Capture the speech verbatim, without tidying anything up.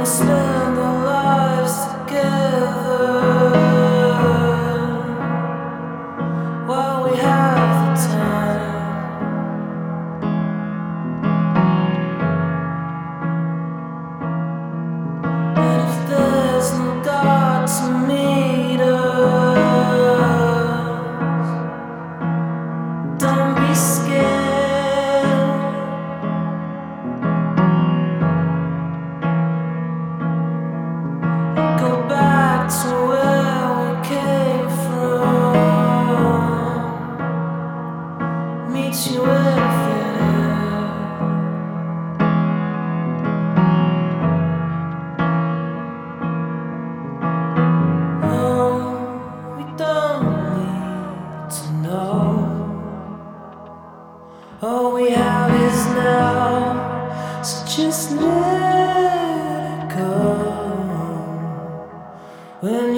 spend our lives together while we have the time. And if there's no God to meet us, don't be scared. Go back to where we came from. Meet you there. Oh, we don't need to know. All we have is now, so just let it go. When